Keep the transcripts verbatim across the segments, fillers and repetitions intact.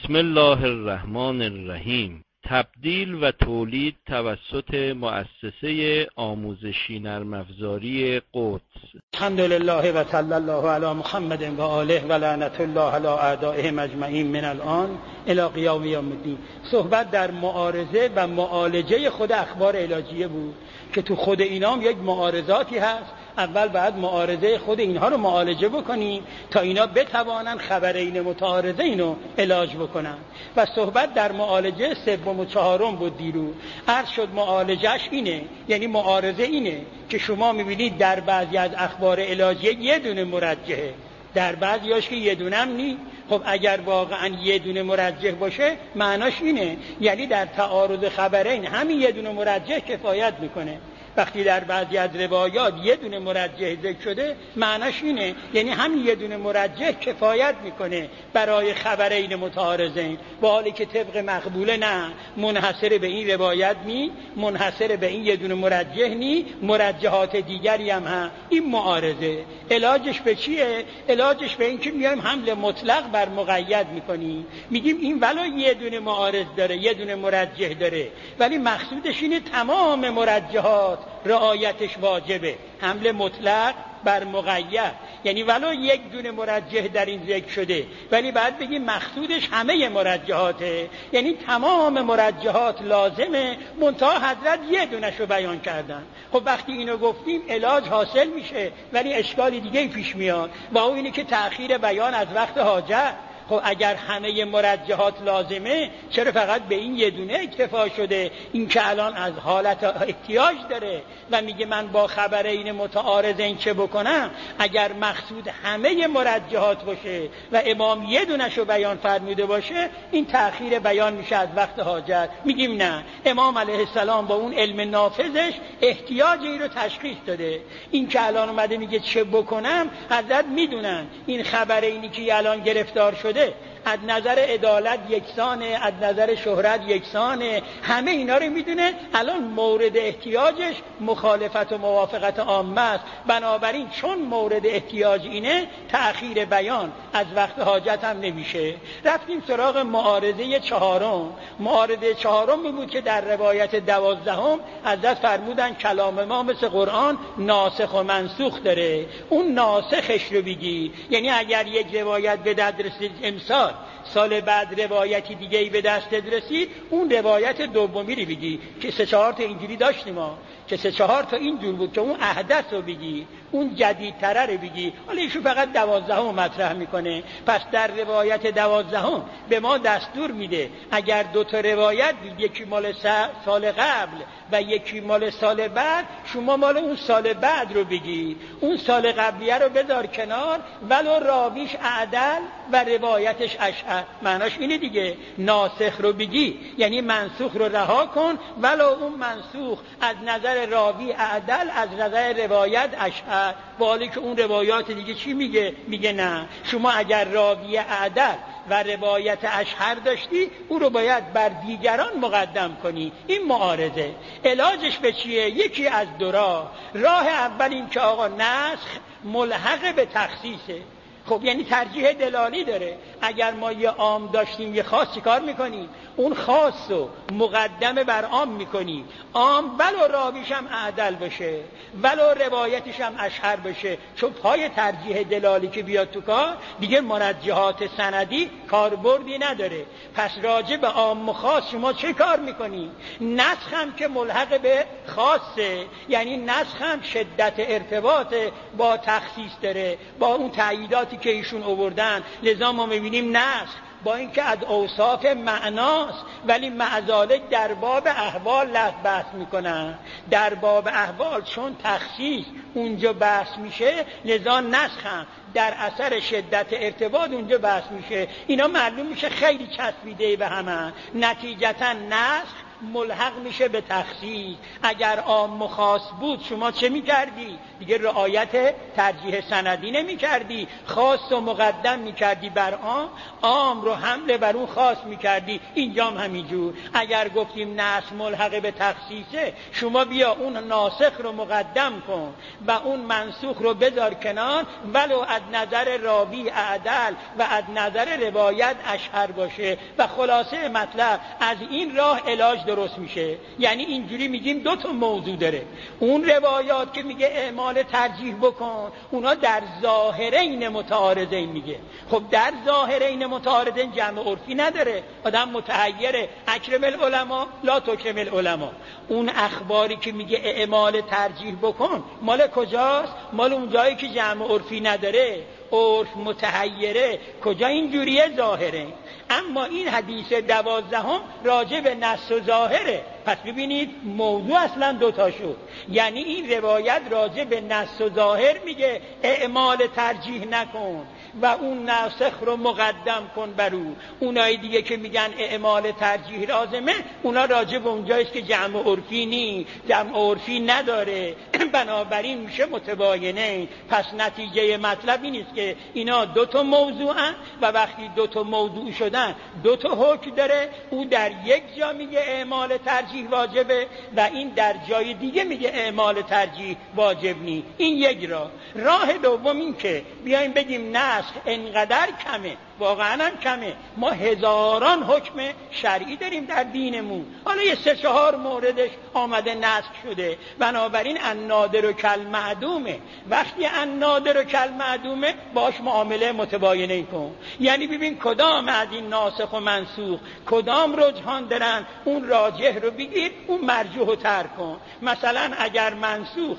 بسم الله الرحمن الرحیم. تبدیل و تولید توسط مؤسسه آموزشی نرم افزاری قدس. الحمدلله و صلی الله علی محمد و آله و لعنت الله علی اعدائهم اجمعین من الان الی قیام یوم الدین. صحبت در معارضه و معالجه خود اخبار علاجیه بود که تو خود اینام یک معارضاتی هست. اول باید معارضه خود اینها رو معالجه بکنیم تا اینا بتوانن خبرین متعارضه اینو علاج بکنن. و صحبت در معالجه سوم و چهارم بود دیرو. عرض شد معالجهش اینه، یعنی معارضه اینه که شما میبینید در بعضی از اخبار علاجیه یه دونه مرجحه، در بعضیاش که یه دونه هم نی. خب اگر واقعا یه دونه مرجح باشه معناش اینه یعنی در تعارض خبرین همین یه دونه مرجح کفایت میکنه. وقتی در بعضی از روایات یه دونه مرجح ذکر شده معناش اینه یعنی همین یه دونه مرجح کفایت میکنه برای خبرین متعارضین، با حالی که طبق مقبوله نه، منحصر به این روایت نی، منحصر به این یه دونه مرجح نی، مرجحات دیگری هم هست. این معارضه علاجش به چیه؟ علاجش به این که میایم حمل مطلق بر مقید میکنیم، میگیم این ولو یه دونه معارض داره، یه دونه مرجح داره، ولی مقصودش اینه تمام مرجحات رعایتش واجبه. حمل مطلق بر مقید یعنی ولو یک دونه مرجح در این ذکر شده ولی بعد بگیم مقصودش همه مرجحاته، یعنی تمام مرجحات لازمه، منتها حضرت یه دونش رو بیان کردن. خب وقتی اینو گفتیم علاج حاصل میشه، ولی اشکال دیگه پیش میاد و اون اینه که تأخیر بیان از وقت حاجت. خب اگر همه مرجحات لازمه چرا فقط به این یه دونه اکتفا شده؟ این که الان از حالت احتیاج داره و میگه من با خبرین متعارضین چه بکنم؟ اگر مقصود همه مرجحات باشه و امام یه دونشو بیان فرموده باشه این تأخیر بیان میشه از وقت حاجت. میگیم نه، امام علیه السلام با اون علم نافذش احتیاج این رو تشخیص داده. این که الان اومده میگه چه بکنم، حضرت میدونن این خبرینی که الان گرفتار شده از نظر عدالت یکسانه، از نظر شهرت یکسانه، همه اینا رو میدونه. الان مورد احتیاجش مخالفت و موافقت عامه است، بنابراین چون مورد احتیاج اینه تأخیر بیان از وقت حاجت هم نمیشه. رفتیم سراغ معارضه چهارم. معارضه چهارم بود که در روایت دوازدهم حضرت فرمودن کلام ما مثل قرآن ناسخ و منسوخ داره. اون ناسخش رو بگی، یعنی اگر یک روایت به دست رسید امسال، سال بعد روایتی دیگه ای به دست رسید، اون روایت دومی رو بگی که سه چهار تا اینجوری داشتیم ما که سه چهار تا اینجور بود که اون احدث رو بگی، اون جدیدتره رو بگی. حالا ایشون فقط دوازدهم مطرح میکنه. پس در روایت دوازدهم به ما دستور میده اگر دو تا روایت یکی مال سال قبل و یکی مال سال بعد، شما مال اون سال بعد رو بگی، اون سال قبلیه رو بذار کنار ولو راویش اعدل و روایتش اشهر. معناش اینه دیگه، ناسخ رو بگی یعنی منسوخ رو رها کن ولو اون منسوخ از نظر راوی اعدل، از نظر روایت اشهر، با حالی که اون روایات دیگه چی میگه؟ میگه نه، شما اگر راوی اعدل و روایت اشهر داشتی او رو باید بر دیگران مقدم کنی. این معارضه. علاجش به چیه؟ یکی از دو راه. راه اول این که آقا نسخ ملحق به تخصیصه. خب یعنی ترجیح دلالی داره. اگر ما یه عام داشتیم یه خاص، چیکار میکنیم؟ اون خاص رو مقدم بر عام میکنیم. عام ولو راویش هم اعدل باشه ولو روایتش هم اشهر باشه، چون پای ترجیح دلالی که بیاد تو کار دیگه مرجحات سندی کاربردی نداره. پس راجع به عام و خاص شما چه کار میکنی؟ نسخ هم که ملحق به خاصه، یعنی نسخ هم شدت ارتباط با تخصیص داره، با اون تأییداتی که ایشون آوردن. لذا ما میبینیم نسخ با اینکه از اوصاف معناست ولی معذالک در باب احوال بحث میکنن. در باب احوال چون تخصیص اونجا بحث میشه، لذا نسخ هم در اثر شدت ارتباط اونجا بحث میشه. اینا معلوم میشه خیلی چسبیده به همه. نتیجتا نسخ ملحق میشه به تخصیص. اگر عام و خاص بود شما چه میکردی؟ دیگه رعایت ترجیح سندی نمیکردی، خاص و مقدم میکردی بر عام، عام رو حمله بر اون خاص میکردی. اینجا هم همینجور. اگر گفتیم نسخ ملحق به تخصیصه، شما بیا اون ناسخ رو مقدم کن و اون منسوخ رو بذار کنار، ولو از نظر راوی اعدل و از نظر روایت اشهر باشه. و خلاصه مطلب از این راه علاج درست میشه. یعنی اینجوری میگیم دو تا موضوع داره. اون روایات که میگه اعمال ترجیح بکن، اونا در ظاهرین متعارضین میگه. خب در ظاهرین متعارضین جمع عرفی نداره، آدم متحیره. اکرم العلماء لا تکرم العلماء. اون اخباری که میگه اعمال ترجیح بکن مال کجاست؟ مال اون جایی که جمع عرفی نداره، عرف متحیره. کجا اینجوریه؟ ظاهره. اما این حدیث دوازدهم راجع به نص و ظاهره. پس ببینید موضوع اصلا دوتا شد. یعنی این روایت راجع به نص و ظاهر میگه اعمال ترجیح نکن و اون ناسخ رو مقدم کن بر او. اونایی دیگه که میگن اعمال ترجیح لازمه، اونا راجع به اونجاییست که جمع عرفی نی، جمع عرفی نداره، بنابراین میشه متباینه. پس نتیجه مطلب این است که اینا دو تا موضوعن و وقتی دو تا موضوع شدن دو تا حکم داره. او در یک جا میگه اعمال ترجیح واجبه و این در جای دیگه میگه اعمال ترجیح واجب نی. این یک راه. راه دوم این که بیایم بگیم نسخ انقدر کمه، واقعا هم کمه. ما هزاران حکم شرعی داریم در دینمون، حالا یه سه چهار موردش آمده نسخ شده، بنابراین النادر و کالمعدومه. وقتی النادر و کالمعدومه باش معامله متباینه کن. یعنی ببین کدام از این ناسخ و منسوخ کدام رجحان دارن، اون راجح رو بگیر، اون مرجوح رو ترک کن. مثلا اگر منسوخ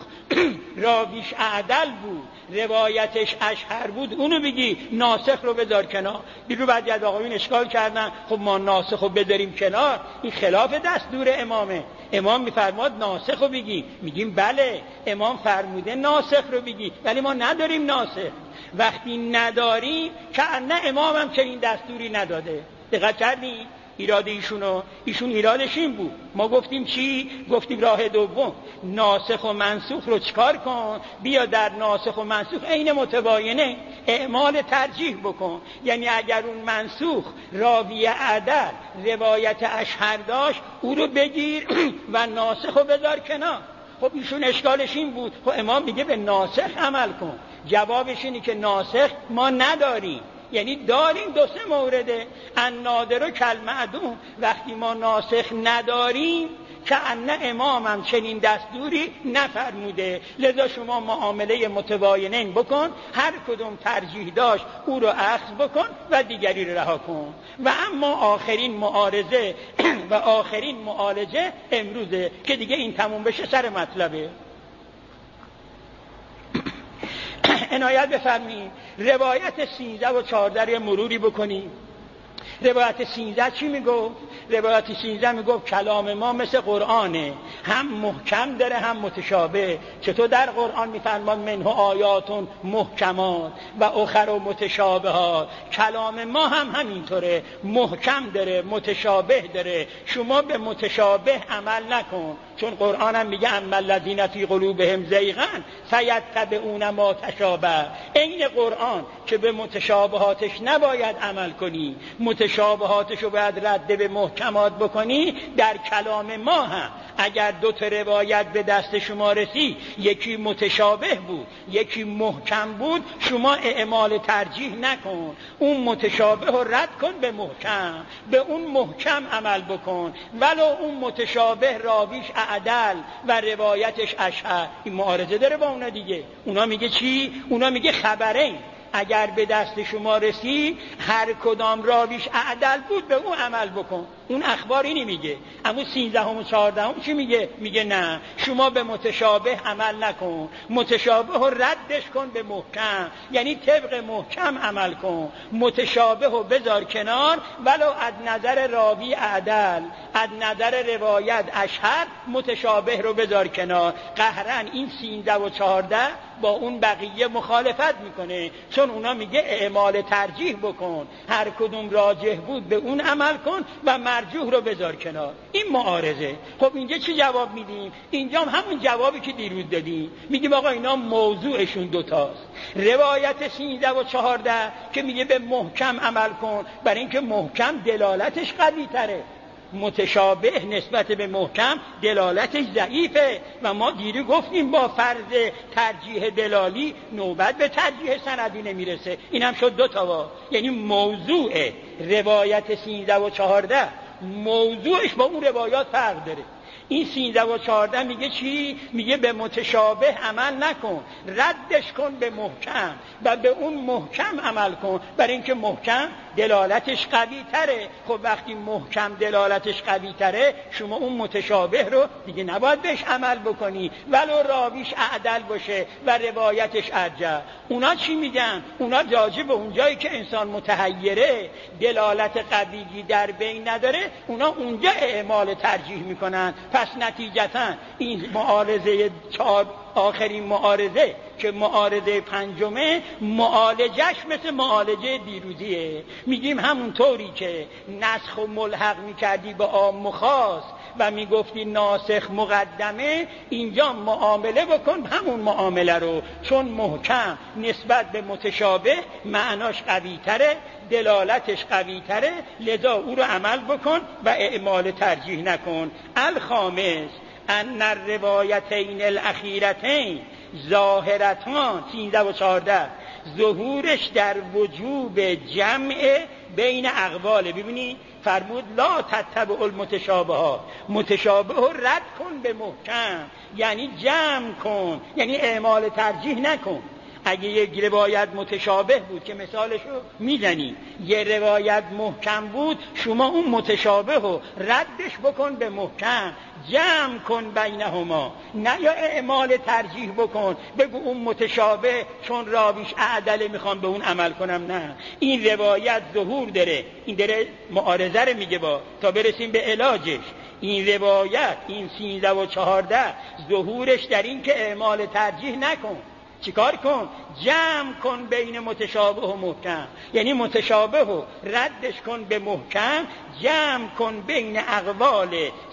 راویش اعدل بود، روایتش اشهر بود، اونو بگی، ناسخ رو بذار کنار. دیرو بعضی از آقایون اشکال کردن خب ما ناسخ رو بذاریم کنار، این خلاف دستور امامه. امام میفرماد ناسخ رو بگی. میگیم بله امام فرموده ناسخ رو بگی، ولی ما نداریم ناسخ. وقتی نداریم که نه امام هم چنین دستوری نداده. دقت کردی؟ ایراد ایشونو، ایشون ایرادش این بود. ما گفتیم چی؟ گفتیم راه دوم ناسخ و منسوخ رو چکار کن؟ بیا در ناسخ و منسوخ عین متباینه اعمال ترجیح بکن. یعنی اگر اون منسوخ راوی عدل روایت اشهر داشت، او رو بگیر و ناسخ رو بذار کنار. خب ایشون اشکالش این بود، خب امام میگه به ناسخ عمل کن. جوابش اینه که ناسخ ما نداریم. یعنی داریم دو سه مورده، النادر و کالمعدوم. وقتی ما ناسخ نداریم که ان امام هم چنین دستوری نفرموده، لذا شما معامله متباینین بکن، هر کدوم ترجیح داشت او رو اخذ بکن و دیگری رو رها کن. و اما آخرین معارضه و آخرین معالجه امروزه که دیگه این تموم بشه سر مطلبه. عنایت بفرمایید روایت سیزده و چهارده رو مروری بکنیم. روایت سیزده چی میگفت؟ روایت سیزده میگفت کلام ما مثل قرآنه، هم محکم داره هم متشابه. چطور در قرآن میفرمان منه آیاتون محکمات و اخر و متشابهات. کلام ما هم همینطوره، محکم داره متشابه داره. شما به متشابه عمل نکن، چون قرآن هم میگه اما الذین فی قلوبهم زیغ فیتبعون ما تشابه. این قرآن که به متشابهاتش نباید عمل کنی، متشابهاتش رو باید رد به محکمات بکنی. در کلام ما هم اگر دو تا روایت به دست شما رسید، یکی متشابه بود یکی محکم بود، شما اعمال ترجیح نکن، اون متشابه رو رد کن به محکم، به اون محکم عمل بکن ولو اون متشابه راویش اعدل و روایتش اشهر. این معارضه داره با اونا دیگه. اونا میگه چی؟ اونا میگه خبرین اگر به دست شما رسید هر کدام راویش اعدل بود به اون عمل بکن. اون اخبار اینی میگه. اما سیزدهم و چهاردهم چی میگه؟ میگه نه، شما به متشابه عمل نکن، متشابه رو ردش کن به محکم، یعنی طبق محکم عمل کن، متشابه رو بذار کنار ولو از نظر راوی اعدل، از نظر روایت اشهر متشابه رو بذار کنار. قهرن این سیزده و چهارده با اون بقیه مخالفت میکنه، چون اونا میگه اعمال ترجیح بکن، هر کدوم راجح بود به اون عمل کن و مرجوح رو بذار کنار. این معارضه. خب اینجا چی جواب میدیم؟ اینجا هم همون جوابی که دیروز دادیم، میگیم آقا اینا موضوعشون دوتاست. روایت سیزده و چهارده که میگه به محکم عمل کن، برای اینکه محکم دلالتش قوی تره، متشابه نسبت به محکم دلالتش ضعیفه و ما دیری گفتیم با فرض ترجیح دلالی نوبت به ترجیح سندی نمیرسه. این هم شد دو تا. یعنی موضوع روایت سیزده و چهارده موضوعش با اون روایات فرق داره. این سیزده و چهارده میگه چی؟ میگه به متشابه عمل نکن، ردش کن به محکم و به اون محکم عمل کن، برای اینکه محکم دلالتش قوی تره. خب وقتی محکم دلالتش قوی تره، شما اون متشابه رو دیگه نباید بهش عمل بکنی ولو راویش اعدل باشه و روایتش ارجح. اونا چی میگن؟ اونا راجع به اونجایی که انسان متحیره، دلالت قوی در بین نداره، اونا اونجا اعمال ترجیح میکنن. پس نتیجتا این معارضه چهار، آخرین معارضه که معارضه پنجمه، معالجش مثل معالجه دیروزیه. میگیم همون طوری که نسخ و ملحق میکردی به عام و خاص و میگفتی ناسخ مقدمه، اینجا معامله بکن همون معامله رو، چون محکم نسبت به متشابه معناش قوی تره، دلالتش قوی تره، لذا او رو عمل بکن و اعمال ترجیح نکن. الخامس ان الروایتین الاخیرتین ظاهرتان، سیزده و چهارده، ظهورش در وجوب جمع بین اقواله. ببینید فرمود لا تتبع المتشابهات، متشابه رو رد کن به محکم، یعنی جمع کن، یعنی اعمال ترجیح نکن. اگه یک روایت متشابه بود که مثالشو میزنی، یه روایت محکم بود، شما اون متشابه رو ردش بکن به محکم، جمع کن بینهما، نه یا اعمال ترجیح بکن بگو اون متشابه چون راویش اعدله میخوام به اون عمل کنم. نه، این روایت ظهور داره، این داره معارضه رو میگه با تا برسیم به علاجش. این روایت این سیزده و چهارده ظهورش در این که اعمال ترجیح نکن. چیکار کن؟ جمع کن بین متشابه و محکم، یعنی متشابه رو ردش کن به محکم، جمع کن بین اقوال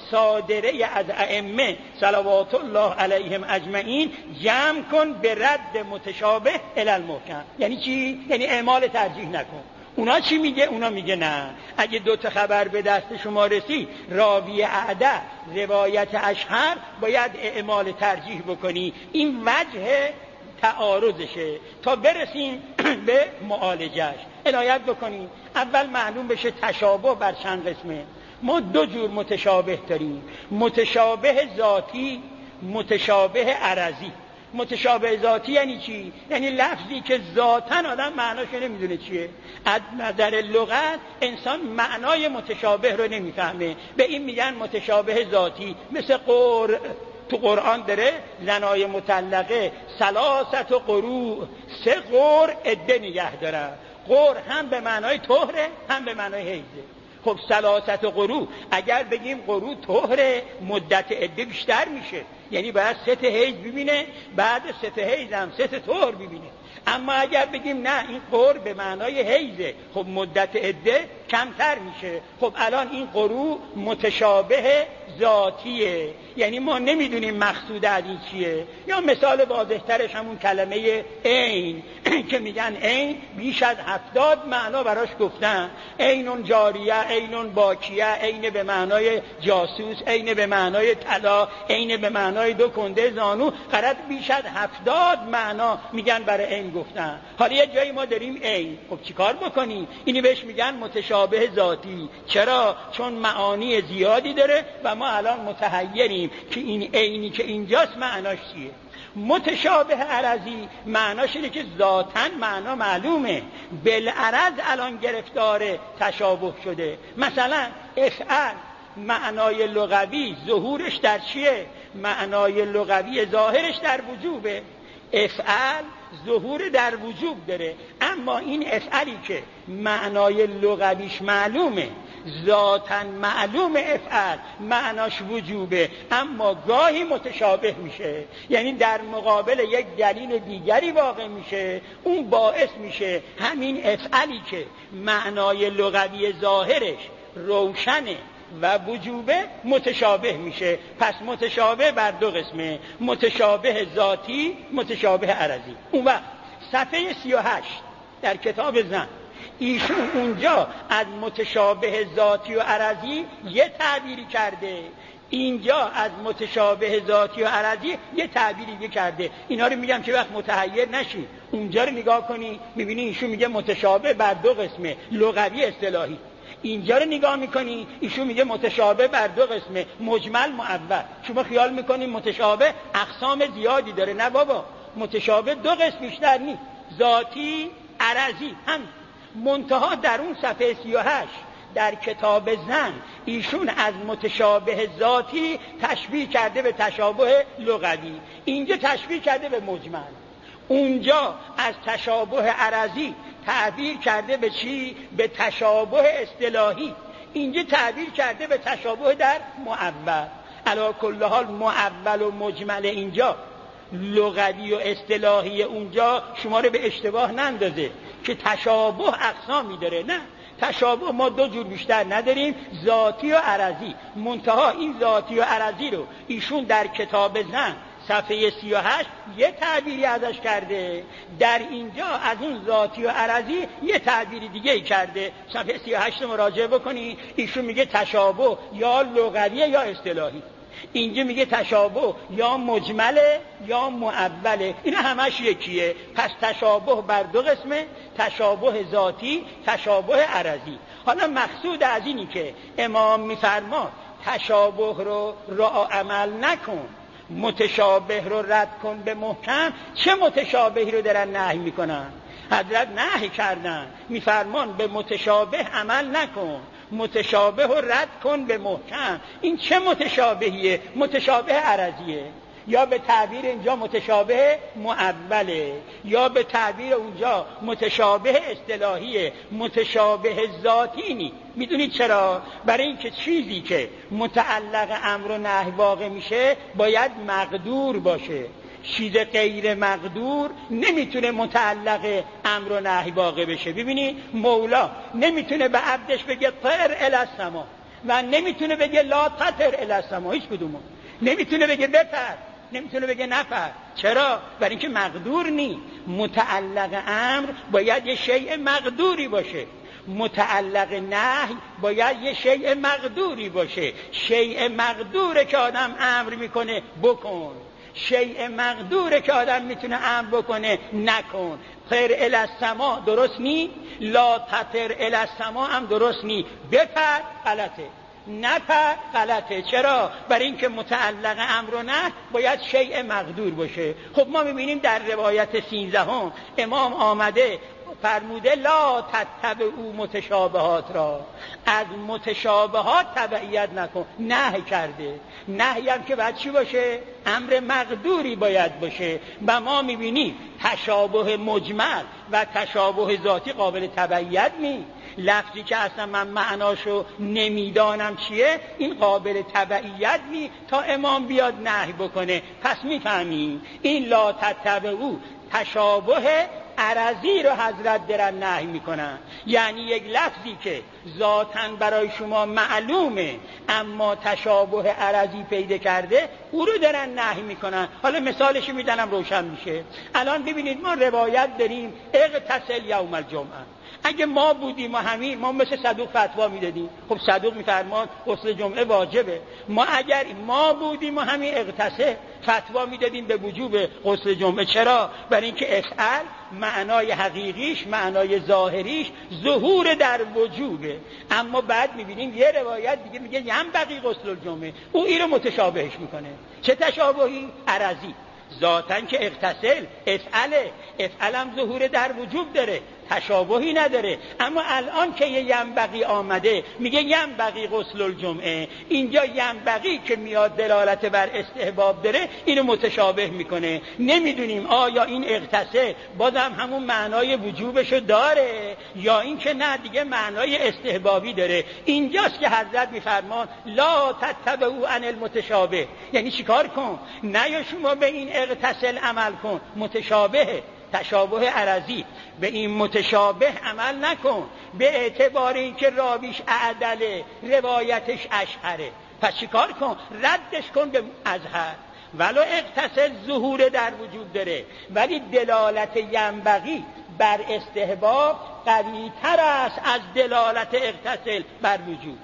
صادره از ائمه صلوات الله علیهم اجمعین، جمع کن به رد متشابه الی المحکم. یعنی چی؟ یعنی اعمال ترجیح نکن. اونا چی میگه؟ اونا میگه نه، اگه دو تا خبر به دست شما رسید، راوی اعدل، روایت اشهر، باید اعمال ترجیح بکنی. این وجه تعارضشه. تا برسیم به معالجش عنایت بکنیم. اول معلوم بشه تشابه بر چند قسمه. ما دو جور متشابه داریم، متشابه ذاتی، متشابه عرضی. متشابه ذاتی یعنی چی؟ یعنی لفظی که ذاتاً آدم معناش نمیدونه چیه. از نظر لغت انسان معنای متشابه رو نمیفهمه، به این میگن متشابه ذاتی. مثل قر تو قرآن داره زنای مطلقه ثلاثت و قروء، سه قر عده نگه داره. قر هم به معنای طهره هم به معنای حیضه. خب ثلاثت و قروء، اگر بگیم قروء طهره، مدت عده بیشتر میشه، یعنی باید سه تا حیض ببینه، بعد سه تا حیض هم سه تا طهر ببینه. اما اگر بگیم نه این قر به معنای حیضه، خب مدت عده کمتر میشه. خب الان این قروء متشابه ذاتیه، یعنی ما نمیدونیم مقصود از این چیه. یا مثال واضح‌ترش همون کلمه عین که میگن عین بیش از هفتاد معنا براش گفتن. عینون جاریه، عینون باکیه، عین به معنای جاسوس، عین به معنای طلا، عین به معنای دو کنده زانو، قرار بیش از هفتاد معنا میگن برای عین گفتن. حالا یه جایی ما داریم عین، خب چیکار بکنیم؟ اینی بهش میگن متشابه ذاتی. چرا؟ چون معانی زیادی داره و ما الان متحیریم که این عینی که اینجاست معناش چیه. متشابه عرضی معناش اینه که ذاتاً معنا معلومه، بالعرض الان گرفتار تشابه شده. مثلا افعل معنای لغوی ظهورش در چیه؟ معنای لغوی ظاهرش در وجوبه. افعل ظهور در وجوب داره، اما این افعلی که معنای لغویش معلومه، ذاتاً معلوم افعل معناش وجوبه، اما گاهی متشابه میشه، یعنی در مقابل یک دلیل دیگری واقع میشه، اون باعث میشه همین افعلی که معنای لغوی ظاهرش روشنه و وجوبه متشابه میشه. پس متشابه بر دو قسمه، متشابه ذاتی، متشابه عرضی. اون وقت صفحه سی و هشت در کتاب زن ایشون اونجا از متشابه ذاتی و عرضی یه تعبیری کرده، اینجا از متشابه ذاتی و عرضی یه تعبیری دیگه کرده. اینا رو میگم که وقت متحیر نشی. اونجا رو نگاه کنی میبینی ایشون میگه متشابه بر دو قسمه، لغوی اصطلاحی. اینجا رو نگاه میکنی ایشون میگه متشابه بر دو قسمه، مجمل معول. شما خیال میکنی متشابه اقسام زیادی داره. نه بابا، متشابه دو قسم بیشتر نیست، ذاتی عرضی هم. منتها در اون صفحه سی و هشت در کتاب زن ایشون از متشابه ذاتی تشبیه کرده به تشابه لغوی، اینجا تشبیه کرده به مجمل. اونجا از تشابه عرضی تعبیر کرده به چی؟ به تشابه اصطلاحی. اینجا تعبیر کرده به تشابه در معول. علی کل حال معول و مجمل اینجا، لغوی و اصطلاحی اونجا شما رو به اشتباه نندازه که تشابه اقسامی داره. نه، تشابه ما دو جور بیشتر نداریم، ذاتی و عرضی. منتها این ذاتی و عرضی رو ایشون در کتاب زن صفحه سی و هشت یه تعبیری ازش کرده، در اینجا از اون ذاتی و عرضی یه تعبیری دیگه کرده. صفحه سی و هشت مراجعه بکنی ایشون میگه تشابه یا لغویه یا اصطلاحی، اینجا میگه تشابه یا مجمله یا معوله. اینا همش یکیه. پس تشابه بر دو قسمه، تشابه ذاتی، تشابه عرضی. حالا مقصود از اینی که امام میفرماد تشابه رو را عمل نکن، متشابه رو رد کن به محکم. چه متشابهی رو دارن نهی میکنن؟ حضرت نهی کردن، میفرمان به متشابه عمل نکن، متشابه رو رد کن به محکم. این چه متشابهیه؟ متشابه عرضیه، یا به تعبیر اینجا متشابه معوله، یا به تعبیر اونجا متشابه اصطلاحیه، متشابه ذاتی نی. میدونید چرا؟ برای اینکه چیزی که متعلق امر و نهی واقع میشه باید مقدور باشه. چیز غیر مقدور نمیتونه متعلق امر و نهی واقع بشه. ببینی مولا نمیتونه به عبدش بگه طر الی السما و نمیتونه بگه لا تطر الی السما، هیچ کدومو نمیتونه بگه بپر، نمیتونه بگه نپر. چرا؟ برای اینکه مقدور نی. متعلق امر باید یه شیء مقدوری باشه، متعلق نهی باید یه شیء مقدوری باشه. شیء مقدوره که آدم امر میکنه بکن، شیء مقدوره که آدم میتونه امر بکنه نکن. طر الی السما درست نی، لا تطر الی السما هم درست نی. بپر غلطه، نپر غلطه. چرا؟ برای اینکه متعلق امر و نهی باید شیء مقدور باشه. خب ما میبینیم در روایت سیزدهم امام آمده فرموده لا تتبعوا متشابهات را، از متشابهات تبعیت نکن. نهی کرده. نهی هم که باید چی باشه؟ امر مقدوری باید باشه. و ما میبینیم تشابه مجمل و تشابه ذاتی قابل تبعیت نی. لفظی که اصلا من معناشو نمیدانم چیه، این قابل تبعیت نی تا امام بیاد نهی بکنه. پس میفهمیم این لا تتبعوا تشابه عرضی رو حضرت درن نهی میکنن. یعنی یک لفظی که ذاتاً برای شما معلومه اما تشابه عرضی پیدا کرده، او رو درن نهی میکنن. حالا مثالش میدنم روشن میشه. الان ببینید ما روایت داریم اغتسل یوم الجمعه. اگه ما بودیم و همین ما مثل صدوق فتوا میدادیم. خب صدوق میفرماد غسل جمعه واجبه. ما اگر ما بودیم و همین اغتسل فتوا میدادیم به وجوب غسل جمعه. چرا؟ برای اینکه افعل معنای حقیقیش، معنای ظاهریش ظهور در وجوبه. اما بعد میبینیم یه روایت دیگه میگه ینبغی غسل الجمعه، او این رو متشابهش میکنه. چه تشابهی؟ عرضی. ذاتاً که اغتسل افعله، افعلم ظهور در وجوب داره، تشابهی نداره. اما الان که یه ینبغی آمده میگه ینبغی غسل الجمعه، اینجا ینبغی که میاد دلالت بر استحباب داره اینو متشابه میکنه. نمیدونیم آیا این اغتسل بازم همون معنای وجوبشو داره یا این که نه دیگه معنای استحبابی داره. اینجاست که حضرت میفرمان لا تتبعوا عن المتشابه. یعنی چیکار کن؟ نه یا شما به این اغتسل عمل کن، متشابهه. تشابه عرضی. به این متشابه عمل نکن به اعتبار اینکه راویش اعدله، روایتش اشهره. پس چیکار کن؟ ردش کن به ازهر. ولو اغتسل ظهور در وجود داره، ولی دلالت ینبغی بر استحباب قوی تر است از دلالت اغتسل بر وجود.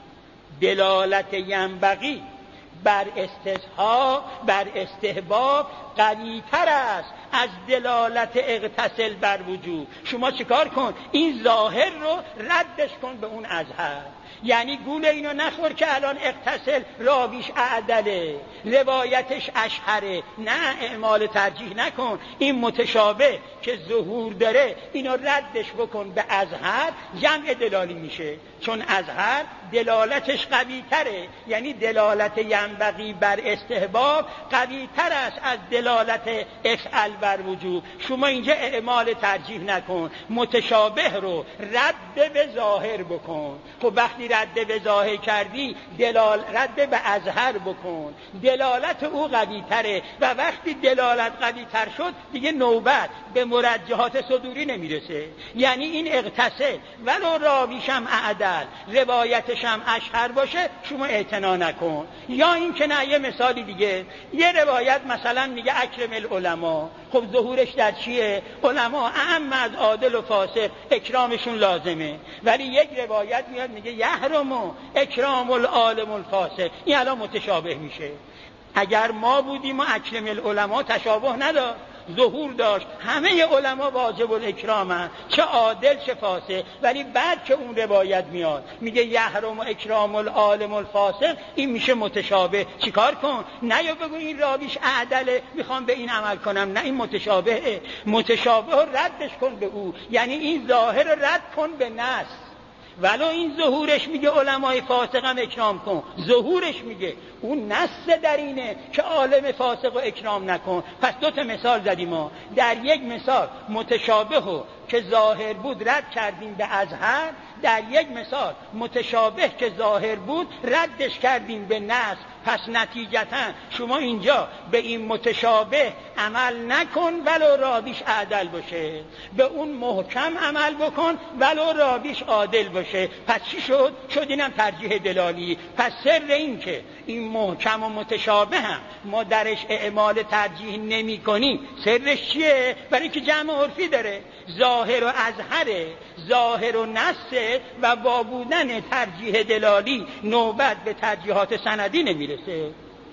دلالت ینبغی بر استصحاب بر استحباب قوی تر است از دلالت اغتسل بر وجود. شما چیکار کن؟ این ظاهر رو ردش کن به اون ازهر. یعنی گول اینو نخور که الان اغتسل راویش اعدله، روایتش اشهره. نه، اعمال ترجیح نکن. این متشابه که ظهور داره اینو ردش بکن به ازهر، جمع دلالی میشه. چون ازهر دلالتش قوی تره، یعنی دلالت ینبغی بر استحباب قوی تر است از دلالت افعل بر وجوب. شما اینجا اعمال ترجیح نکن، متشابه رو رد به ظاهر بکن. خب وقتی رد به ظاهر کردی، دلال رد به ازهر بکن، دلالت او قوی تره. و وقتی دلالت قوی تر شد دیگه نوبت به مرجحات صدوری نمیرسه. یعنی این اغتسل ولو راویش هم اعدل، روایتش هم اشهر باشه، شما اعتنا نکن. یا این که نه، یه مثالی دیگه، یه روایت مثلا میگه اکرم العلماء. خب ظهورش در چیه؟ علما اعم از عادل و فاسق اکرامشون لازمه. ولی یک روایت میاد میگه یحرم اکرام العالم الفاسق. این الان متشابه میشه. اگر ما بودیم و اکرم العلماء تشابه نداشت، ظهور داشت، همه علما واجب الاکرامن، چه عادل چه فاسق. ولی بعد که اون روایت میاد میگه یحرم اکرام العالم الفاسق، این میشه متشابه. چیکار کن؟ نه یا بگو این راویش اعدله میخوام به این عمل کنم، نه، این متشابهه. متشابه رو ردش کن به او، یعنی این ظاهر رو رد کن به نص. ولو این ظهورش میگه علمای فاسق هم اکرام کن، ظهورش میگه، اون نص در اینه که عالم فاسق رو اکرام نکن. پس دو تا مثال زدیم ما. در یک مثال متشابه رو که ظاهر بود رد کردیم به ازهر، در یک مثال متشابه که ظاهر بود ردش کردیم به نص. پس نتیجتا شما اینجا به این متشابه عمل نکن ولو راویش عادل باشه، به اون محکم عمل بکن ولو راویش عادل باشه. پس چی شد؟ شد اینم ترجیح دلالی. پس سر این که این محکم و متشابه هم ما درش اعمال ترجیح نمی کنیم، سرش چیه؟ برای که جمع عرفی داره، ظاهر و ازهره، ظاهر و نصه، و با بودن ترجیح دلالی نوبت به ترجیحات سندی نمیرسه.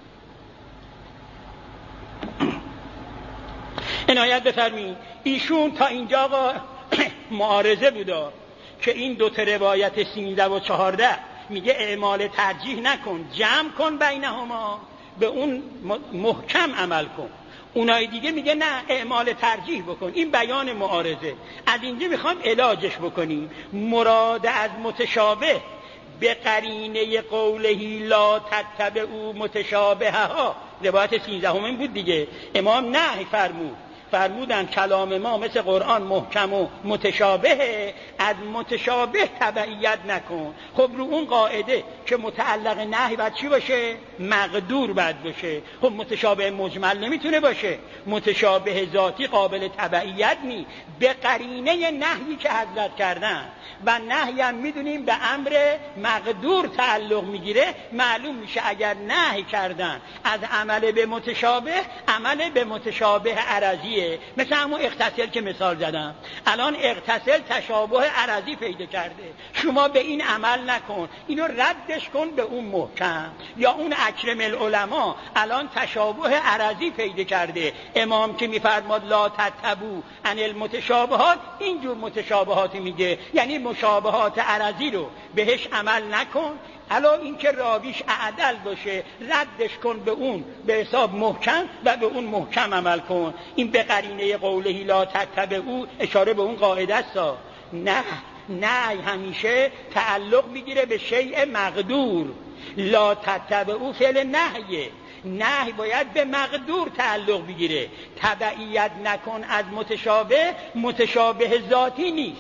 عنایت بفرمایید. ایشون تا اینجا آقا معارضه بودا که این دو تا روایت سیزده و چهارده میگه اعمال ترجیح نکن، جمع کن بینهما، به اون محکم عمل کن. اونای دیگه میگه نه، اعمال ترجیح بکن. این بیان معارضه. از اینجا میخوام علاجش بکنیم. مراد از متشابه به قرینه قولهی لا تتبعوا متشابهها، روایت سیزدهم بود دیگه. امام نهی فرمود، فرمودن کلام ما مثل قرآن محکم و متشابه، از متشابه تبعیت نکن. خب رو اون قاعده که متعلق نهی باید چی باشه؟ مقدور باید باشه. خب متشابه مجمل نمیتونه باشه، متشابه ذاتی قابل تبعیت نی. به قرینه نهی که حضرت کردن، و نهی هم میدونیم به امر مقدور تعلق میگیره، معلوم میشه اگر نهی کردن از عمل به متشابه، عمل به متشابه عرضیه. مثل همون اغتسل که مثال زدم. الان اغتسل تشابه عرضی پیدا کرده، شما به این عمل نکن، اینو ردش کن به اون محکم. یا اون اکرم العلماء الان تشابه عرضی پیدا کرده، امام که میفرماد لا تتبعوا عن المتشابهات، اینجور متشابهات میگه، یعنی مشابهات عرضی رو بهش عمل نکن. حالا این که راویش اعدل باشه ردش کن به اون به حساب محکم و به اون محکم عمل کن. این به قرینه قولهی لا تتبعوا اشاره به اون قاعده است. نه، نه همیشه تعلق میگیره به شیء مقدور. لا تتبعوا فعل نهیه، نهی باید به مقدور تعلق بگیره. تبعیت نکن از متشابه، متشابه ذاتی نیست،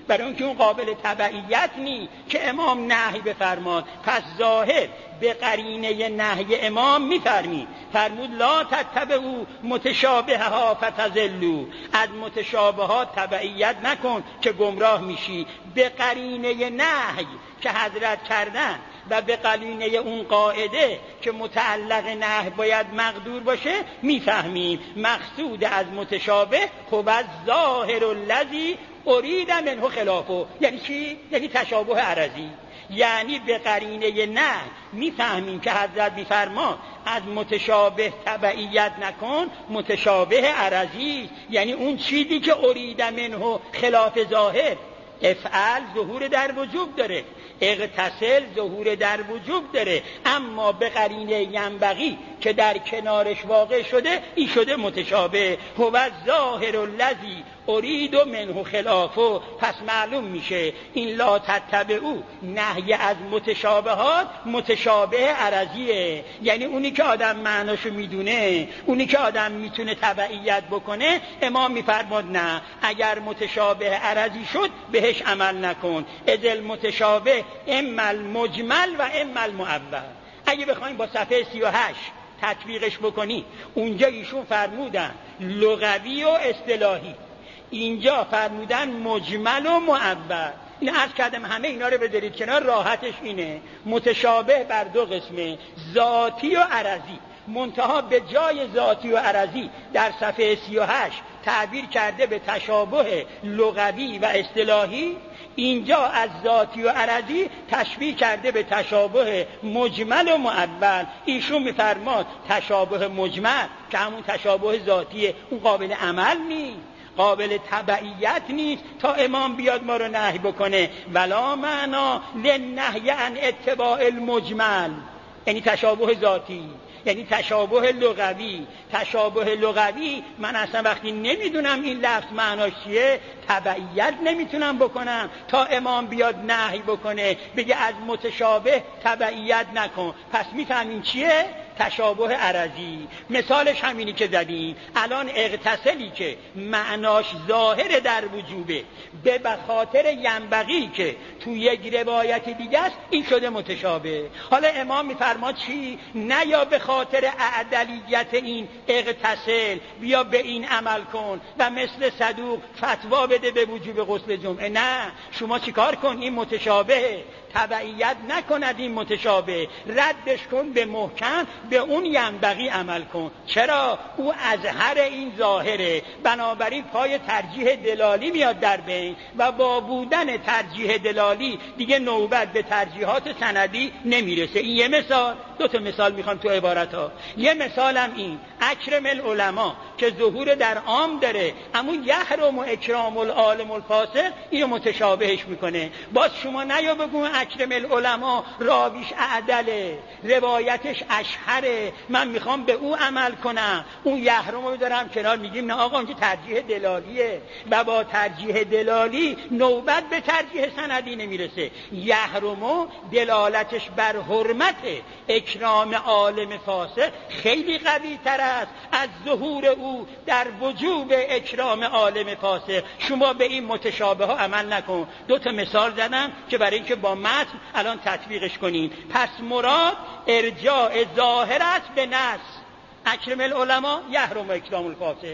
برای اون که اون قابل تبعیت نی که امام نهی بفرماد. پس ظاهر به قرینه نهی امام میفرمی، فرمود لا تتبعوا متشابهها فتضلوا، از متشابهات تبعیت نکن که گمراه میشی. به قرینه نهی که حضرت کردن و به قرینه اون قاعده که متعلق نهی باید مقدور باشه میفهمیم مقصود از متشابه هو الظاهر الذی ارید منه خلافه. یعنی چی؟ یعنی تشابه عرضی. یعنی به قرینه نه میفهمیم که حضرت میفرما از متشابه تبعیت نکن، متشابه عرضی، یعنی اون چیزی که ارید منه خلاف ظاهر. افعل ظهور در وجوب داره، اغتسل ظهور در وجوب داره، اما به قرینه ینبغی که در کنارش واقع شده این شده متشابه. هو الظاهر الذی ارید منه خلافه. پس معلوم میشه این لا تتبعوا نهی از متشابهات متشابه عرضیه، یعنی اونی که آدم معناشو میدونه، اونی که آدم میتونه تبعیت بکنه. امام میفرماد نه، اگر متشابه عرضی شد بهش عمل نکن. اذ المتشابه اما المجمل و اما المعول. اگه بخوایم با صفحه سی و هشت تطبیقش بکنی، اونجا ایشون فرمودن لغوی و اصطلاحی، اینجا فرمودن مجمل و معول. این عرض کردم همه اینا رو بذارید کنار، راحتش اینه متشابه بر دو قسمه، ذاتی و عرضی. منتها به جای ذاتی و عرضی در صفحه سی و هشت تعبیر کرده به تشابه لغوی و اصطلاحی، اینجا از ذاتی و عرضی تشبیه کرده به تشابه مجمل و معول. ایشون میفرماد تشابه مجمل که همون تشابه ذاتیه، اون قابل عمل نیست، قابل تبعیت نیست تا امام بیاد ما رو نهی بکنه. ولا معنا للنهی عن اتباع المجمل، یعنی تشابه ذاتی، یعنی تشابه لغوی. تشابه لغوی من اصلا وقتی نمیدونم این لفظ معناش چیه تبعیت نمیتونم بکنم تا امام بیاد نهی بکنه بگه از متشابه تبعیت نکن. پس میفهمین چیه؟ تشابه عرضی. مثالش همینی که زدیم الان، اغتسلی که معناش ظاهر در وجوبه به بخاطر ینبغی که تو یک روایت دیگه است، این شده متشابه. حالا امام میفرما چی؟ نه یا به خاطر اعدلیت این اغتسل بیا به این عمل کن و مثل صدوق فتوا بده به وجوب غسل جمعه. نه، شما چیکار کن؟ این متشابه، تبعیت نکند این متشابه، ردش کن به محکم، به اون ینبغی عمل کن. چرا؟ او اظهر این ظاهره، بنابراین پای ترجیح دلالی میاد در بین و با بودن ترجیح دلالی دیگه نوبت به ترجیحات سندی نمیرسه. این یه مثال. دو تا مثال میخوام تو عبارت ها. یه مثالم این اکرم العلماء که ظهور در عام داره، اما یحرم و اکرام العالم الفاسق اینو متشابهش میکنه. باز شما نیا بگو اکرم العلماء راویش اعدله، روایتش اشهره، من میخوام به او عمل کنم، اون یحرم رو دارم کنار. میگیم نه آقا، اونجا ترجیح دلالیه و با ترجیح دلالی نوبت به ترجیح سندی نمیرسه. یحرم دلالتش بر حرمت اکرام عالم فاسق خیلی قوی تر است از ظهور او در وجوب اکرام عالم فاسق. شما به این متشابه ها عمل نکن. دو تا مثال زدم که برای اینکه با متن الان تطبیقش کنیم. پس مراد ارجاع ظاهر است به نص، اکرم العلماء یحرم اکرام الفاسق.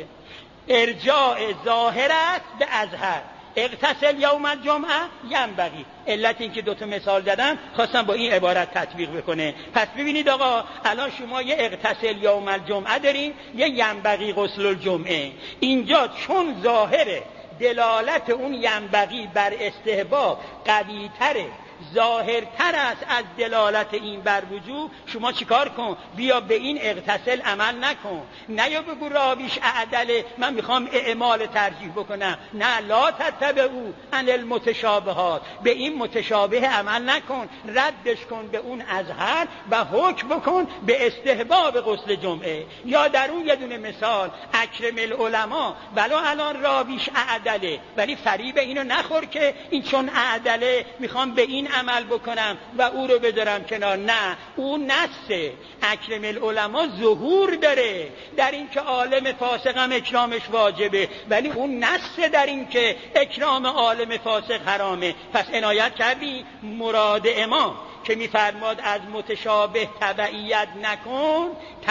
ارجاع ظاهر است به اظهر، اغتسل یوم الجمعه ینبغی. علت این که دو تا مثال زدم خواستم با این عبارت تطبیق بکنه. پس ببینید آقا، الان شما یه اغتسل یوم الجمعه دارین، یه ینبغی غسل الجمعه. اینجا چون ظاهره دلالت اون ینبغی بر استحباب قوی تره، ظاهرتر است از دلالت این بر وجوب، شما چیکار کن؟ بیا به این اغتسل عمل نکن. نه یا بگو راویش اعدله، من میخوام اعمال ترجیح بکنم. نه، لا تتبعوا عن المتشابهات، به این متشابه عمل نکن، ردش کن به اون اظهر و حکم بکن به استحباب غسل جمعه. یا در اون یه دونه مثال اکرم العلماء، ولو الان راویش اعدله، ولی فریب اینو نخور که این چون اعدله میخوام به این این عمل بکنم و او رو بذارم کنار. نه، او نسه. اکرم العلماء ظهور داره در این که عالم فاسق هم اکرامش واجبه، ولی اون نسه در این که اکرام عالم فاسق حرامه. پس عنایت کردی مراد امام که میفرماد از متشابه تبعیت نکن،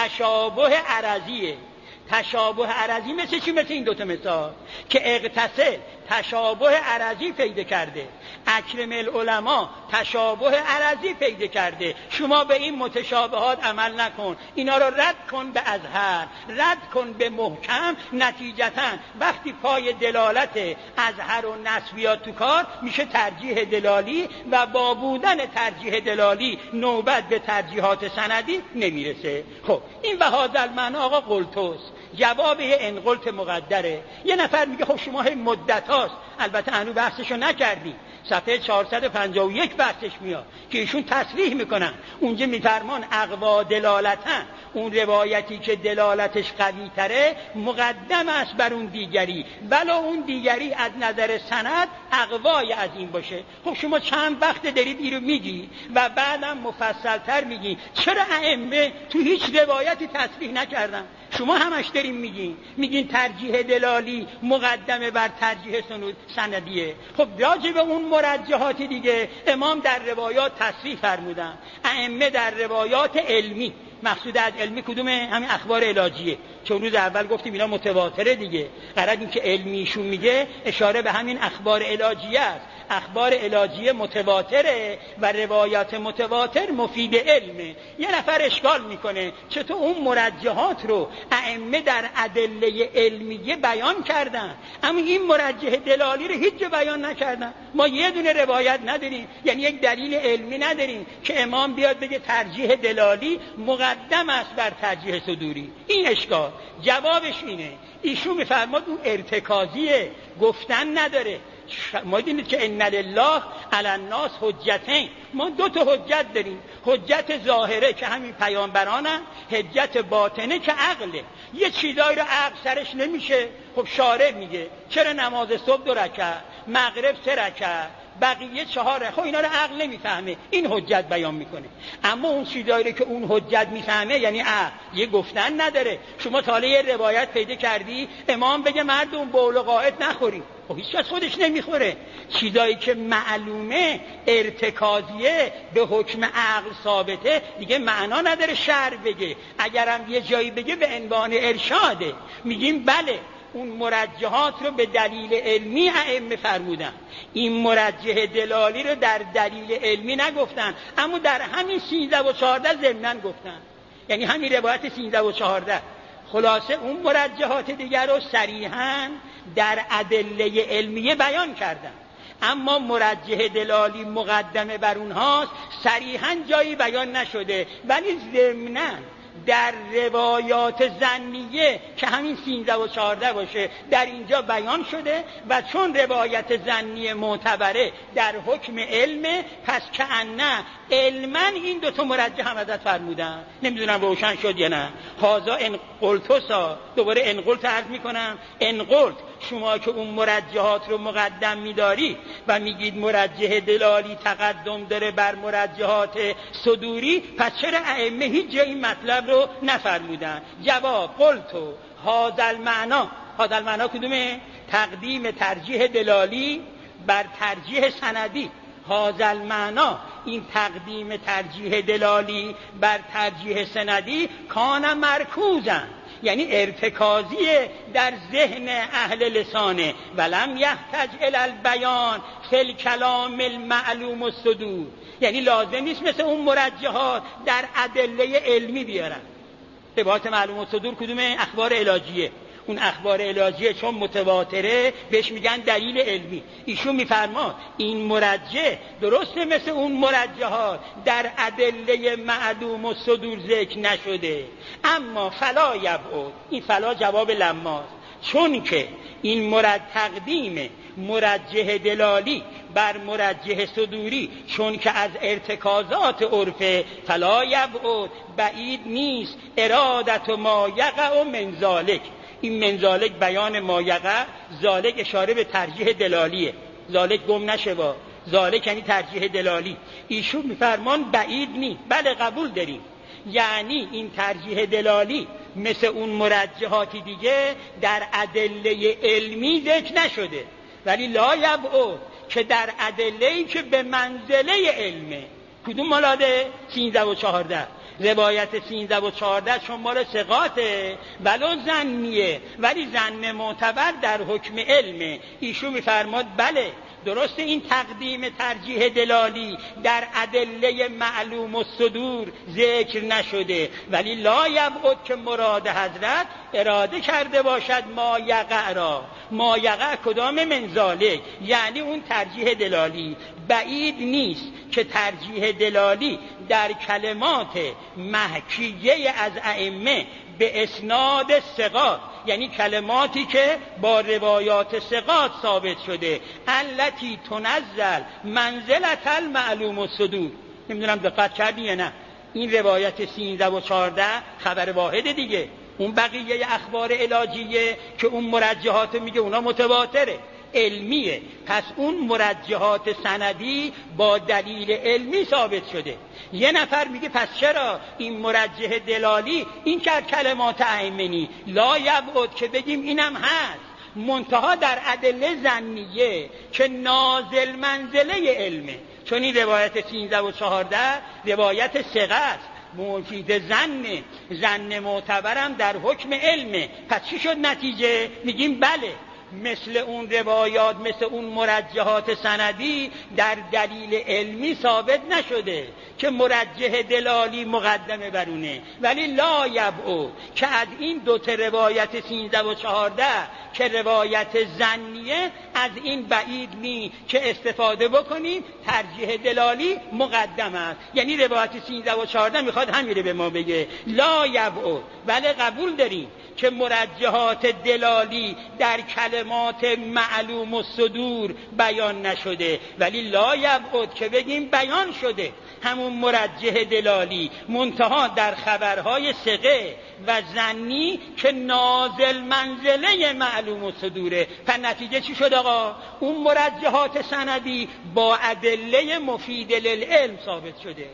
تشابه عرضیه. تشابه عرضی مثل چی؟ مثل این دوتا مثال که اغتسل تشابه عرضی پیدا کرده، اکرم العلماء تشابه عرضی پیدا کرده. شما به این متشابهات عمل نکن، اینا رو رد کن به اظهر، رد کن به محکم. نتیجتاً وقتی پای دلالت اظهر و نص بیاد تو کار، میشه ترجیح دلالی و با بودن ترجیح دلالی نوبت به ترجیحات سندی نمیرسه. خب این به هذا المعنی آقا قلتوس جواب انقلت مقدره. یه نفر میگه خب شما هی مدت هاست، البته هنوز بحثشو نکردی، صفحه چهارصد و پنجاه و یک بحثش میاد که ایشون تصریح میکنن اونجا میفرمان اقوا دلالتن، اون روایتی که دلالتش قوی تره مقدم است بر اون دیگری، ولو اون دیگری از نظر سند اقوای از این باشه. خب شما چند وقت دارید این رو میگی و بعدم مفصل تر میگی. چرا ائمه تو هیچ روایتی تصریح نکردن؟ شما همش دارین میگین میگین ترجیح دلالی مقدمه بر ترجیح سندیه. خب راجع به اون مرجحات دیگه امام در روایات تصریح فرمودن، ائمه در روایات علمی، مقصود از علمی کدومه؟ همین اخبار علاجیه، چون روز اول گفتیم اینا متواتره دیگه. قرار این که علمیشون میگه اشاره به همین اخبار علاجیه است. اخبار علاجیه متواتره و روایات متواتر مفید علمه. یه نفر اشکال میکنه چطور اون مرجحات رو ائمه در ادله علمیه بیان کردن اما این مرجح دلالی رو هیچ جا بیان نکردن؟ ما یه دونه روایت نداریم، یعنی یک دلیل علمی نداریم که امام بیاد بگه ترجیح دلالی مقدم است بر ترجیح صدوری. این اشکال. جوابش اینه، ایشون میفرماد اون ارتکازیه، گفتن نداره. ما دیدید که ان لله علی الناس حجتین، ما دو تا حجت داریم، حجت ظاهره که همین پیامبرانن، حجت باطنه که عقله. یه چیزایی رو عقل سرش نمیشه. خب شارع میگه چرا نماز صبح دو رکعت، مغرب سه رکعت، بقیه چهاره؟ خب اینا رو عقل نمیفهمه، این حجت بیان میکنه. اما اون چیزایی که اون حجت میفهمه یعنی عقل، یه گفتن نداره. شما تا حالا یه روایت پیدا کردی امام بگه مردم بول و قائط نخوریم؟ خب هیچ کس خودش نمیخوره. چیزایی که معلومه ارتکازیه به حکم عقل ثابته دیگه معنا نداره شرع بگه. اگرم یه جایی بگه به عنوان ارشاده، میگیم بله اون مرجحات رو به دلیل علمی ائمه فرمودن، این مرجح دلالی رو در دلیل علمی نگفتن، اما در همین سیزده و چهارده ضمناً گفتن، یعنی همین روایت سیزده و چهارده. خلاصه اون مرجحات دیگر رو صریحاً در ادله علمیه بیان کردن، اما مرجح دلالی مقدمه بر اونهاست، صریحاً جایی بیان نشده، ولی ضمناً در روایات ظنیه که همین سیزده و چهارده باشه در اینجا بیان شده و چون روایت ظنیه معتبره در حکم علمه، پس که نه علما این دوتا مرجح هم ازت فرمودن. نمیدونم روشن شد یا نه. هازا انقلتوسا، دوباره انقلت عرض میکنم، انقلت شما که اون مرجحات رو مقدم میداری و میگید مرجح دلالی تقدم داره بر مرجحات صدوری، پس چرا ائمه هیچ جای این مطلب رو نفرمودن؟ جواب قلتو هذا المعنا. هذا المعنا کدومه؟ تقدیم ترجیح دلالی بر ترجیح سندی. هذا المعنا، این تقدیم ترجیح دلالی بر ترجیح سندی کان مرکوزن، یعنی ارتکازیه در ذهن اهل لسانه، ولم یحتاج الی البیان فی الکلام المعلوم الصدور، یعنی لازم نیست مثل اون مرجحات در ادله علمی بیارن. روایت معلوم الصدور کدومه؟ اخبار علاجیه. اون اخبار علاجیه چون متواتره بهش میگن دلیل علمی. ایشون میفرما این مرجح درسته مثل اون مرجحات در ادله معلوم و صدور ذکر نشده، اما فلا یبعد، این فلا جواب لماست، چون که این مرد تقدیم مرجح دلالی بر مرجح صدوری چون که از ارتکازات عرف، فلا یبعد بعید نیست ارادت و ما یقع و من ذالک. این منزالک بیان مایقع، ذالک اشاره به ترجیح دلالیه، ذالک گم نشه با ذالک یعنی ترجیح دلالی. ایشون میفرمان بعید نی، بله قبول داریم، یعنی این ترجیح دلالی مثل اون مرجحاتی دیگه در ادله علمی ذکر نشده، ولی لا یبعد که در ادله‌ای که به منزله علمه. کدوم ملاده؟ سیزده و چهارده. روایت سیزده و چهارده شمال ثقاته ولو ظنیه، ولی ظن معتبر در حکم علمه. ایشون میفرماد بله درسته این تقدیم ترجیح دلالی در ادله معلوم الصدور ذکر نشده، ولی لا یبعد که مراد حضرت اراده کرده باشد ما یقع را. ما یقع کدام من ذالک؟ یعنی اون ترجیح دلالی. بعید نیست که ترجیح دلالی در کلمات محکیه از ائمه به اسناد ثقات، یعنی کلماتی که با روایات ثقات ثابت شده، التی تنزل منزلت المعلوم الصدور. نمیدونم دقت کردی یا نه، این روایت سیزده و چهارده خبر واحد دیگه. اون بقیه اخبار علاجیه که اون مرجحات میگه اونا متواتره، علمیه. پس اون مرجحات سندی با دلیل علمی ثابت شده. یه نفر میگه پس چرا این مرجح دلالی این که کلمات ائمه لا یبعد که بگیم اینم هست، منتها در ادله ظنیه که نازل منزله علمه. چون این روایت سیزده و چهارده روایت ثقه است، مفید زن زن معتبرم در حکم علمه. پس چی شد نتیجه؟ میگیم بله مثل اون روایات، مثل اون مرجحات سندی در دلیل علمی ثابت نشده که مرجح دلالی مقدمه برونه، ولی لا یبعد که از این دو تا روایت سیزده و چهارده که روایت ظنیه از این بعید نی که استفاده بکنیم ترجیح دلالی مقدم است. یعنی روایت سیزده و چهارده میخواد همین رو به ما بگه لا یبعد، بله قبول داریم که مرجحات دلالی در کلمات معلوم الصدور بیان نشده، ولی لا یبعد که بگیم بیان شده همون مرجح دلالی، منتها در خبرهای ثقه و ظنی که نازل منزله معلوم الصدوره. پس نتیجه چی شد آقا؟ اون مرجحات سندی با ادله مفید للعلم ثابت شده،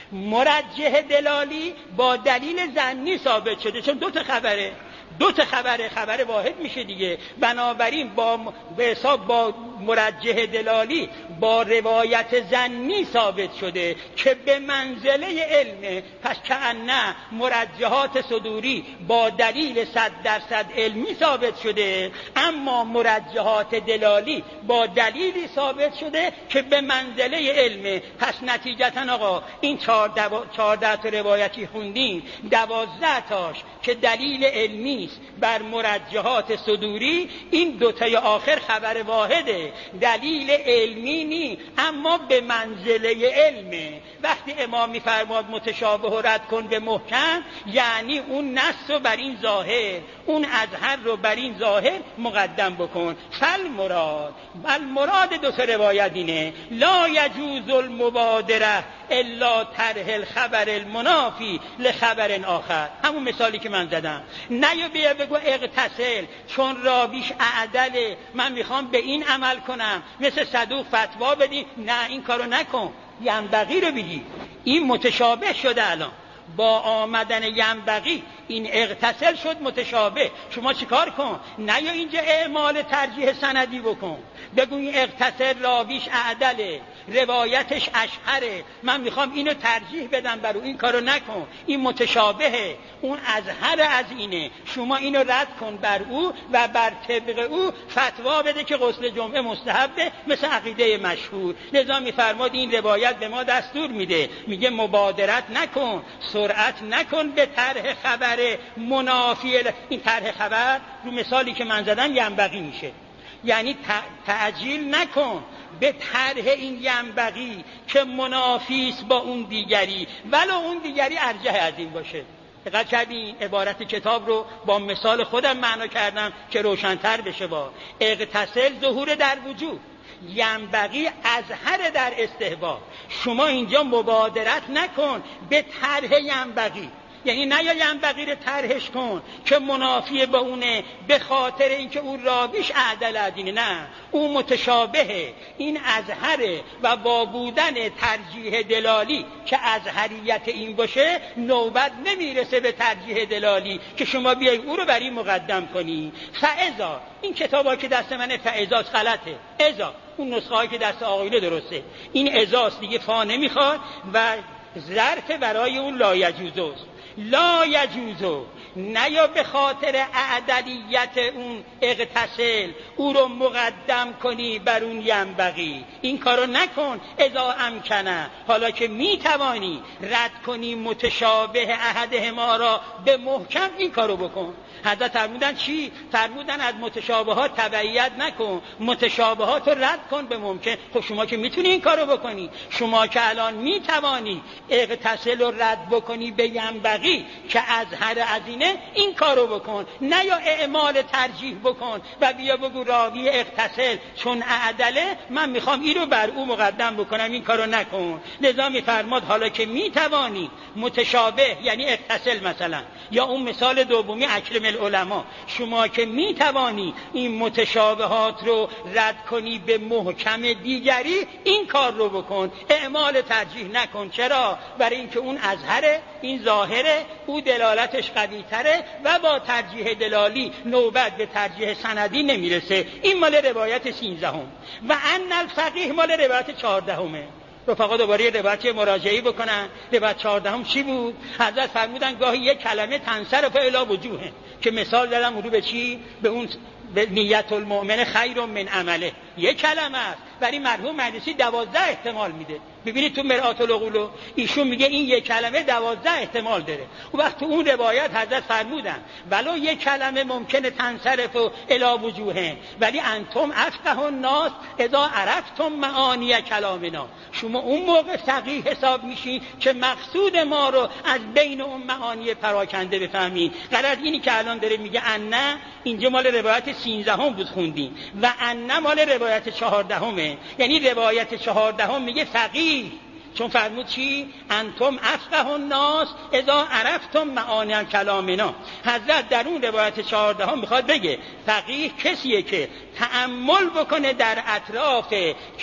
مرجح دلالی با دلیل ظنی ثابت شده. چون دو تا خبره، دو تا خبره، خبر واحد میشه دیگه. بنابراین با به حساب با مرجح دلالی با روایت ظنی ثابت شده که به منزله علمه. پس کأنه مرجحات صدوری با دلیل صد درصد علمی ثابت شده، اما مرجحات دلالی با دلیلی ثابت شده که به منزله علمه. پس نتیجتا آقا این چهارده تا روایتی خوندیم، دوازده تاش که دلیل علمی است بر مرجحات صدوری، این دوتای آخر خبر واحده، دلیل علمی نی اما به منزله علمه. وقتی امام میفرماد متشابه و رد کن به محکم، یعنی اون نص رو بر این ظاهر، اون اظهر رو بر این ظاهر مقدم بکن. فل مراد بل مراد دو تا روایت اینه لا یجوز المبادره الا طرح الخبر المنافی لخبر آخر. همون مثالی که من زدم، نه یا بیا بگو اغتسل چون راویش اعدله من میخوام به این عمل کنم، مثل صدوق فتوا بدی، نه این کارو نکن، ینبغی رو بگی. این متشابه شده، الان با آمدن ینبغی این اغتسل شد متشابه. شما چیکار کن؟ نه یا اینجا اعمال ترجیح سندی بکن، بگو این اغتسل راویش اعدله، روایتش اشهره، من میخوام اینو ترجیح بدم برو، این کارو نکن، این متشابهه، اون ازهر از اینه، شما اینو رد کن بر او و بر طبق او فتوا بده که غسل جمعه مستحبه مثل عقیده مشهور. لذا میفرماد این روایت به ما دستور میده، میگه مبادرت نکن، سرعت نکن به طرح خبر منافی. این طرح خبر رو مثالی که من زدم ینبغی میشه، یعنی تعجیل نکن به طرح این ینبغی که منافیست با اون دیگری، ولو اون دیگری ارجح از این باشه. دقت کردین عبارت کتاب رو با مثال خودم معنا کردم که روشن‌تر بشه. با اغتسل ظهور در وجود، ینبغی ازهر در استحباب. شما اینجا مبادرت نکن به طرح ینبغی، یعنی نیایم بقیه طرحش کن که منافی با اونه به خاطر اینکه اون راویش اعدل ادینه، نه اون متشابهه، این ازهره و با بودن ترجیح دلالی که ازهریت این باشه نوبت نمیرسه به ترجیح دلالی که شما بیای او رو بری مقدم کنی. فاذا این کتابا که دست منه فاذاست غلطه، اذا اون نسخه هایی که دست آقایونه درسته، این ازاست دیگه، فا نمیخواد و ظرف برای اون لا یجوزوست. لا یجوزو نه یا به خاطر اعدلیت اون اغتسل او رو مقدم کنی بر اون ینبغی، این کارو نکن. اذا امکنه، حالا که میتوانی رد کنی متشابه احدهما را به محکم، این کارو بکن. حضرت فرمودن چی؟ فرمودن از متشابهات تبعیت نکن، متشابهات رو رد کن به ممکن. خب شما که میتونی این کارو بکنی، شما که الان میتوانی اغتسل رو رد بکنی به ینبغی که ازهر ازینه، این کارو بکن. نه یا اعمال ترجیح بکن و بیا بگو راوی اغتسل چون اعدله من میخوام این رو بر او مقدم بکنم، این کارو نکن. لذا میفرماد حالا که میتوانی متشابه یعنی اغتسل مثلا، یا اون مثال دومی اکرم العلماء، شما که میتوانی این متشابهات رو رد کنی به محکم دیگری، این کار رو بکن، اعمال ترجیح نکن. چرا؟ برای اینکه اون ازهره، این ظاهره، او دلالتش قوی تره و با ترجیح دلالی نوبت به ترجیح سندی نمیرسه. این مال روایت سیزدهم و ان الفقیه مال روایت چهاردهمه. رفقا دوباره روایت مراجعه بکنن. روایت چهاردهم چی بود؟ حضرت فرمودن گاهی یک کلمه تنصرف الی وجوه، که مثال دادم رو به چی؟ به اون به نیت المؤمن خیر من عمله. یک کلمه است، برای مرحوم مجلسی دوازده احتمال میده. ببینید تو مرآت العقول ایشون میگه این یک کلمه دوازده احتمال داره. و وقت تو اون روایت حضرت فرمودن ولو یک کلمه ممکنه تنصرف الی وجوه ولی انتم افقه الناس اذا عرفتم معانی کلامنا. شما اون موقع فقیه حساب میشین که مقصود ما رو از بین اون معانی پراکنده بفهمین. غرض اینی که الان داره میگه ان، اینجا مال روایت سیزدهم بود خوندیم و ان مال روایت چهاردهمه. یعنی روایت چهاردهم میگه فقیه، چون فرمود چی؟ انتم افقه الناس اذا عرفتم معانی کلامنا. حضرت در اون روایت چهاردهم میخواد بگه فقیه کسیه که تأمل بکنه در اطراف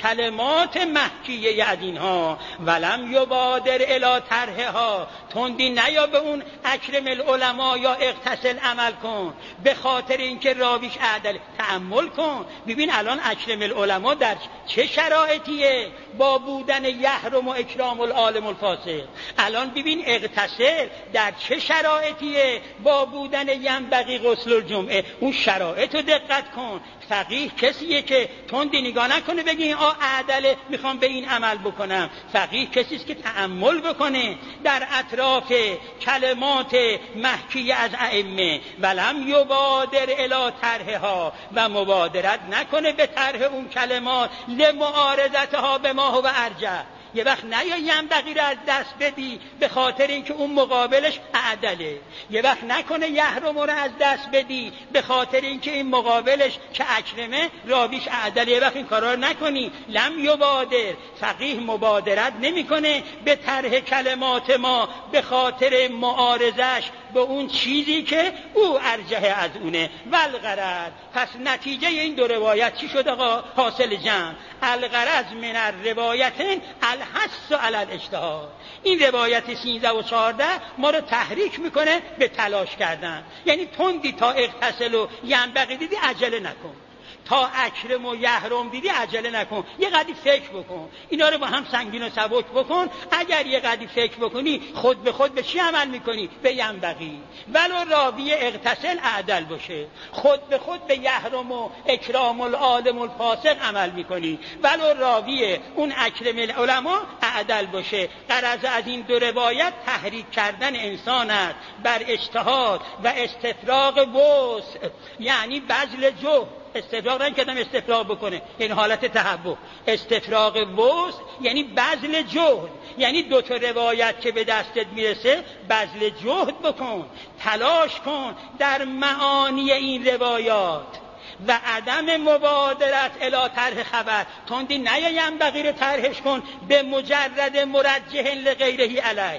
کلمات محکیه از اینها ولم یبادر الی طرحها، تندی نیا به اون اکرم العلماء یا اغتسل عمل کن به خاطر اینکه راویش عدل. تأمل کن ببین الان اکرم العلماء در چه شرایطیه با بودن یحرم و اکرام العالم الفاسق. الان ببین اغتسل در چه شرایطیه با بودن ینبغی غسل الجمعه. اون شرایط رو دقت کن. فقیه کسیه که تندی نگاه نکنه بگه این آ عدله میخوام به این عمل بکنم. فقیه کسیست که تأمل بکنه در اطراف کلمات محکی از ائمه ولم یبادر الی طرحها، و مبادرت نکنه به طرح اون کلمات لمعارضتها به ما هو ارجح. یه وقت نیا ینبغی رو از دست بدی به خاطر اینکه اون مقابلش اعدله. یه وقت نکنه یحرم رو از دست بدی به خاطر اینکه این مقابلش که اکرمه راویش اعدله. یه وقت این کارا رو نکنی. لم یبادر، فقیه مبادرت نمیکنه به طرح کلمات ما به خاطر معارضش به اون چیزی که او ارجح از اونه. والغرض، پس نتیجه این دو روایت چی شد آقا؟ حاصل جمع الغرض من الروایتین الحث علی الاجتهاد. این روایت سیزده و چهارده ما رو تحریک میکنه به تلاش کردن. یعنی تندی تا اغتسل و ینبغی دیدی عجله نکن، تا اکرم و یحرم دیدی عجله نکن، یه قدری فکر بکن، اینا رو با هم سنگین و سبک بکن. اگر یه قدری فکر بکنی خود به خود به چی عمل میکنی؟ به ینبغی. ولو راوی اغتسل اعدل باشه خود به خود به یحرم و اکرام العالم الفاسق عمل میکنی. ولو راوی اون اکرم العلماء اعدل باشه. غرض از این دو روایت تحریک کردن انسان است بر اجتهاد و استفراغ وسع، یعنی بذل جهد. استفراغ رنگ کردم استفراغ بکنه یعنی حالت تحبب. استفراغ وسع یعنی بذل جهد، یعنی دو تا روایت که به دستت میرسه بذل جهد بکن، تلاش کن در معانی این روایات و عدم مبادرت الی طرح خبر. تندی نیایم بقیه طرحش کن به مجرد مرجح لغیره علیه.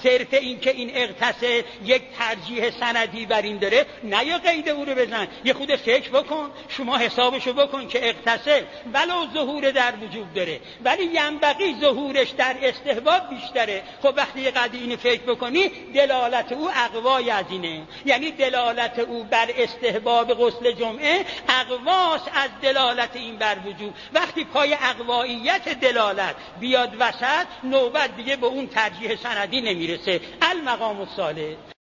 صرف این که این اغتسل یک ترجیح سندی بر این داره، نه یا قید او رو بزن، یه خود فکر بکن، شما حسابشو بکن که اغتسل ولو ظهور در وجوب داره ولی ینبغی ظهورش در استحباب بیشتره. خب وقتی یه قضیه اینو فکر بکنی دلالت او اقوای از اینه، یعنی دلالت او بر استحباب غسل جمعه اقواست از دلالت این بر وجوب. وقتی پای اقواییت دلالت بیاد وسط نوبت دیگه به اون ترجیح سندی نمیرسه. المقام الصالح